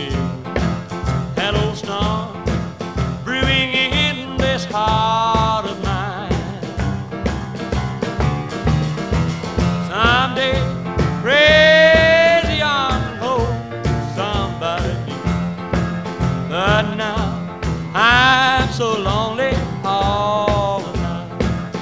new. That old storm brewing in this heart of mine. Someday, crazy arms will hold somebody new. But now, I'm so lonely all the time.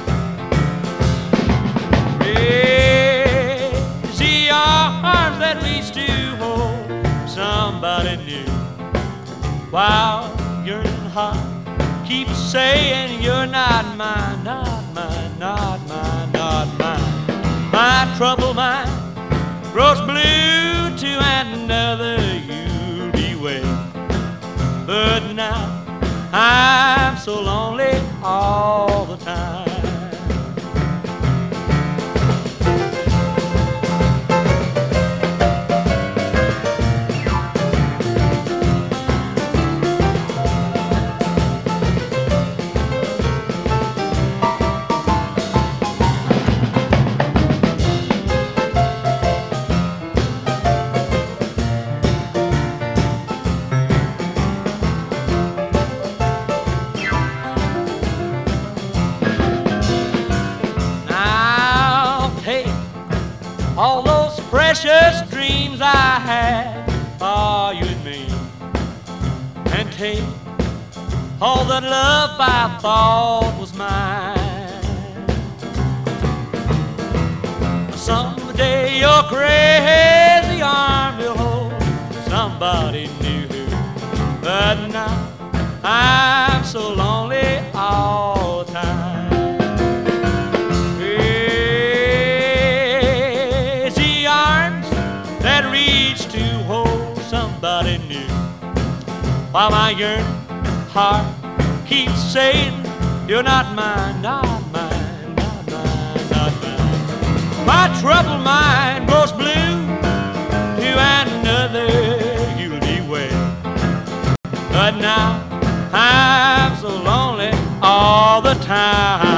Crazy arms that reach to hold somebody new, while yearning heart keeps saying you're not mine, not mine, not mine, not mine. My troubled mind grows blue to another you'll be wed. But now I'm so lonely all the time. All those precious dreams I had for you and me, and take all that love I thought was mine. Someday your crazy arm will hold somebody new, but now I'm so lonely all the time. That reach to hold somebody new, while my yearning heart keeps saying you're not mine, not mine, not mine, not mine. My troubled mind grows blue to another you'll be wed. But now I'm so lonely all the time.